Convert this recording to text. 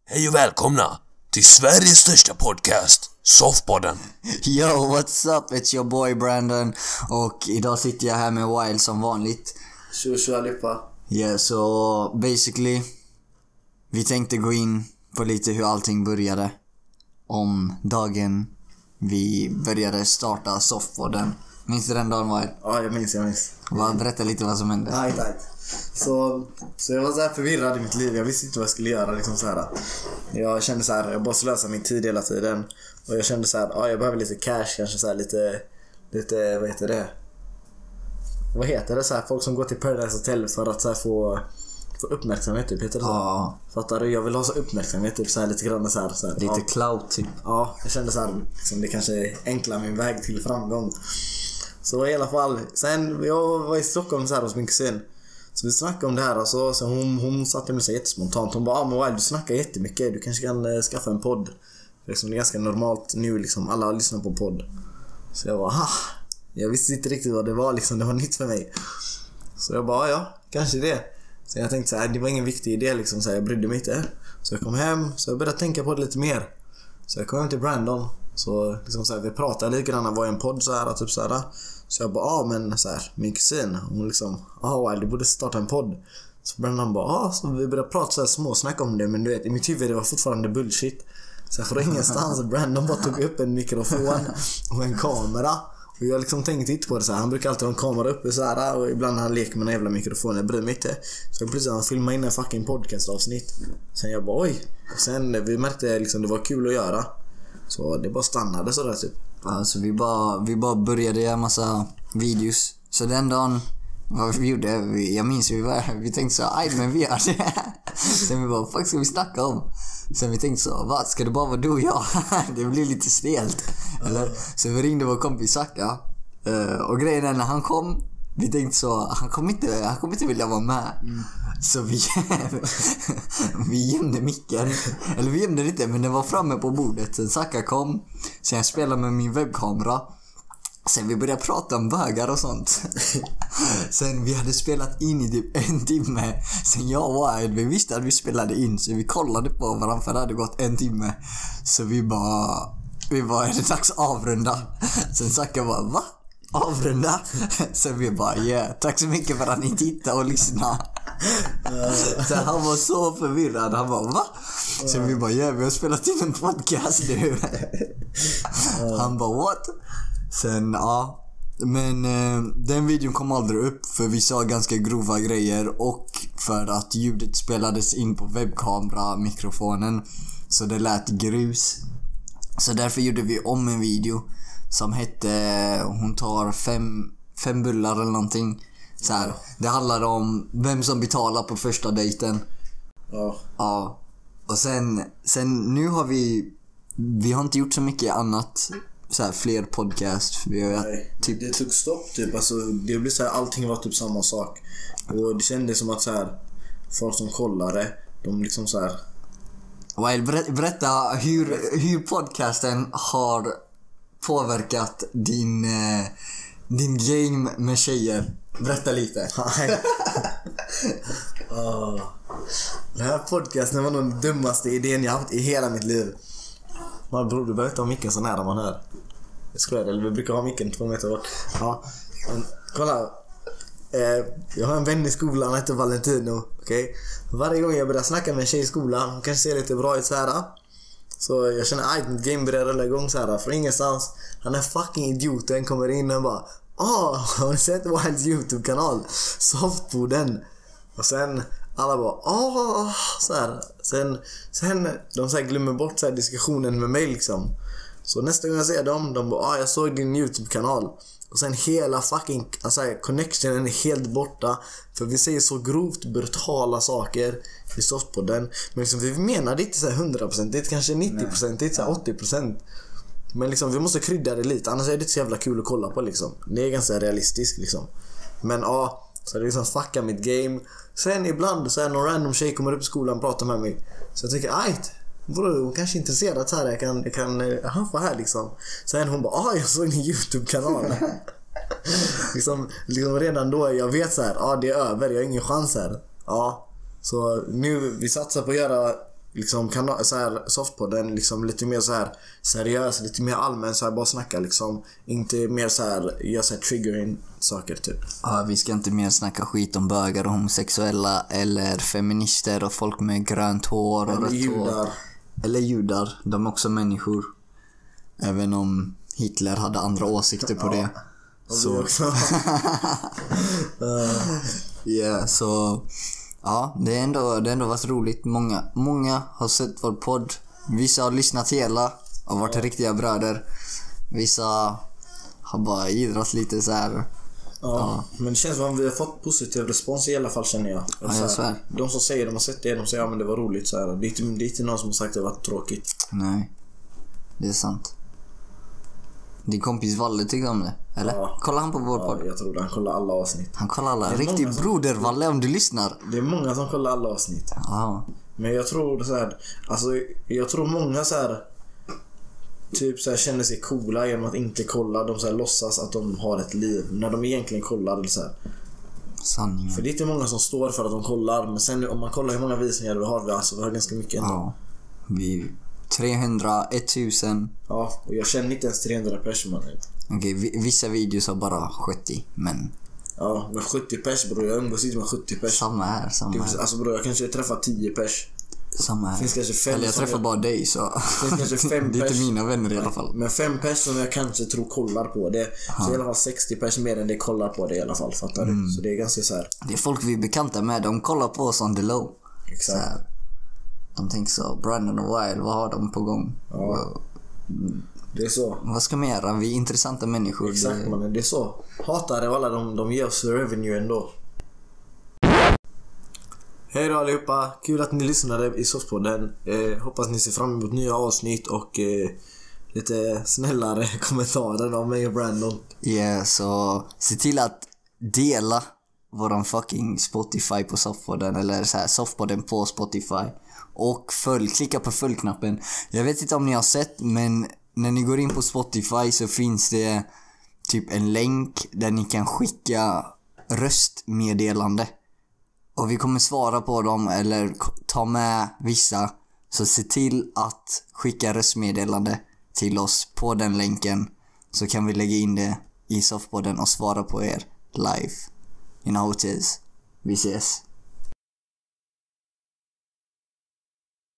Hej och välkomna till Sveriges största podcast, Softpodden. Yo, what's up? It's your boy Brandon. Och idag sitter jag här med Wild som vanligt. Tjo allihopa. Yeah, så basically vi tänkte gå in på lite hur allting började. Om dagen vi började starta Softpodden. Minns du den dagen, Wild? Ja, jag minns. Berätta lite vad som hände. Nej. Så jag var så här förvirrad i mitt liv. Jag visste inte vad jag skulle göra liksom så här. Jag kände så här, jag bara slösa min tid hela tiden. Och jag kände så här, jag behöver lite cash, kanske så här lite vad heter det? Vad heter det så här, folk som går till Paradise Hotel för att så här få uppmärksamhet typ, heter det så? Ja. Fattar du? Jag vill ha så uppmärksamhet typ så här lite grann så här. Lite cloud typ. Ja, jag kände så här liksom, det kanske enklar min väg till framgång. Så i alla fall, sen jag var i Stockholm så här hos min kusin. Så vi snackade om det här och så hon satte mig så jättespontant. Hon bara, men Wild, du snackar jättemycket. Du kanske kan skaffa en podd. För liksom, det är ganska normalt nu liksom, alla lyssnar på podd. Så jag bara, jag visste inte riktigt vad det var liksom, det var nytt för mig. Så jag bara, ja, kanske det. Så jag tänkte så här, det var ingen viktig idé liksom, så här, jag brydde mig inte. Så jag kom hem, så jag började tänka på det lite mer. Så jag kom hem till Brandon. Så liksom så här, vi pratade lite grann, var en podd så här, typ så här. Så jag bara, men så här, min kusin, hon liksom, Wild, du borde starta en podd. Så Brandon bara, så vi började prata så här småsnack om det. Men du vet, i mitt huvud det var fortfarande bullshit. Så från ingenstans, Brandon bara tog upp en mikrofon och en kamera. Och jag liksom tänkte inte på det så här. Han brukar alltid ha en kamera uppe så här. Och ibland han leker med en jävla mikrofon, jag bryr mig inte. Så plötsligt han filmade in en fucking podcastavsnitt. Sen jag bara, oj. Och sen vi märkte liksom, det var kul att göra. Så det bara stannade sådär typ. Alltså vi bara började göra massa videos. Så den dagen vad vi gjorde, jag minns vi tänkte så, men vi gör det. Sen vi bara, vad ska vi snacka om? Sen vi tänkte så, vad ska det bara vara du och jag? Det blir lite stelt. Eller? Så vi ringde vår kompis Saka. Och grejen är när han kom, vi tänkte så, han kommer inte vilja vara med. Så vi gömde micken. Eller vi gömde det inte, men den var framme på bordet. Sen Saka kom. Sen jag spelade med min webbkamera. Sen vi började prata om bögar och sånt. Sen vi hade spelat in i typ en timme. Sen jag och Wild, vi visste att vi spelade in. Så vi kollade på varandra för det hade gått en timme. Så vi bara, är det dags att avrunda? Sen Saka bara, va? Avrunda? Sen vi bara, tack så mycket för att ni tittade och lyssnade. Så han var så förvirrad. Han bara, va? Sen vi bara, vi har spelat in en podcast nu. Han bara, what? Sen, men den videon kom aldrig upp för vi sa ganska grova grejer och för att ljudet spelades in på webbkamera-mikrofonen så det lät grus. Så därför gjorde vi om en video som hette hon tar fem bullar eller någonting. Så här, det handlar om vem som betalar på första dejten. Ja. Och sen nu har vi har inte gjort så mycket annat så här, fler podcast. Nej, typ det tog stopp typ, alltså det blev så här, allting var typ samma sak. Och det kändes som att så här, folk som kollade, de liksom så här. Wild, berätta hur podcasten har påverkat din game med tjejer. Berätta lite. Den här podcasten var nog den dummaste idén jag haft i hela mitt liv. Man bror, du behöver inte ha micken så nära man hör. Jag skojar, eller vi brukar ha micken 2 meter bort. Ja, men kolla. Jag har en vän i skolan, han heter Valentino. Okej? Varje gång jag börjar snacka med en tjej i skolan, hon kanske ser lite bra ut så här. Så jag känner att mitt game börjar rulla igång så här. Från ingenstans, han är fucking idioten, kommer in och bara, har du sett Wilds YouTube-kanal? Softpodden. Och sen alla bara, så här. Sen de så här glömmer bort så här diskussionen med mig liksom. Så nästa gång jag ser dem, de bara, jag såg din YouTube-kanal. Och sen hela fucking, alltså connectionen är helt borta. För vi säger så grovt brutala saker i Softpodden. Men liksom, vi menar det inte så här 100%, det är kanske 90%, det är så här 80%. Men liksom, vi måste krydda det lite, annars är det inte så jävla kul att kolla på liksom. Det är ganska realistiskt liksom. Men så det liksom fuckar mitt game. Sen ibland så är någon random tjej kommer upp i skolan och pratar med mig. Så jag tänker, hon kanske är intresserad så här, jag kan haffa här liksom. Sen hon bara, jag såg din YouTube-kanal. liksom redan då, jag vet så här, det är över, jag har ingen chans här. Så nu, vi satsar på att göra liksom så här softpodden liksom lite mer så här seriös, lite mer allmän så här bara snacka liksom, inte mer så här göra så här triggering saker typ. Ja, vi ska inte mer snacka skit om bögar och homosexuella eller feminister och folk med grönt hår och rött hår. Eller judar, de är också människor. Även om Hitler hade andra åsikter på det. Så också. Så ja, det är ändå varit roligt. Många har sett vår podd. Vissa har lyssnat hela och varit riktiga bröder. Vissa har bara idrat lite så här. Ja, men det känns som att vi har fått positiv respons i alla fall, känner jag. Ja, jag svär. De som säger de har sett det, de säger men det var roligt så här. Det är inte någon som har sagt att det var tråkigt. Nej, det är sant. Din kompis Valle tyckte om det, eller? Ja. Kollar han på vår podd? Ja, jag tror det. Han kollar alla avsnitt. Han kollar alla. Riktig broder Valle, om du lyssnar. Det är många som kollar alla avsnitt. Ja. Men jag tror så här, alltså jag tror många så här typ så här känner sig coola genom att inte kolla. De så här låtsas att de har ett liv när de egentligen kollar eller så här. Sanningen. För det är inte många som står för att de kollar, men sen om man kollar hur många visningar vi har, alltså vi har ganska mycket ändå. Ja. Vi 300, 1000. Ja, och jag känner inte ens 300 personer. Okej, vissa videos har bara 70, men Ja, men 70 pers bror, jag umgås inte med 70 pers. samma här. Alltså bror, jag kanske träffar 10 pers. Samma här. Finns kanske 5 Eller jag träffar bara dig, så finns kanske 5 det är pers. inte mina vänner i alla fall. Men 5 pers som jag kanske tror kollar på det. Så i alla fall 60 pers mer än det kollar på det i alla fall, fattar du? Så det är ganska så här. Det är folk vi är bekanta med, de kollar på oss on the low. Exakt. Så här. De tänker så, Brandon och Wild, vad har de på gång? Ja. Det är så. Vad ska man göra? Vi är intressanta människor. Exakt, man, det är så. Hatar det och alla de ger oss revenue ändå. Hej då allihopa, kul att ni lyssnade i Softpodden. Hoppas ni ser fram emot nya avsnitt och lite snällare kommentarer av mig och Brandon. Så se till att dela våran fucking Spotify på Softpodden, eller så här Softpodden på Spotify. Och klicka på följknappen. Jag vet inte om ni har sett, men när ni går in på Spotify så finns det typ en länk där ni kan skicka röstmeddelande. Och vi kommer svara på dem eller ta med vissa. Så se till att skicka röstmeddelande till oss på den länken. Så kan vi lägga in det i Softpodden och svara på er live. You know how it is. Vi ses.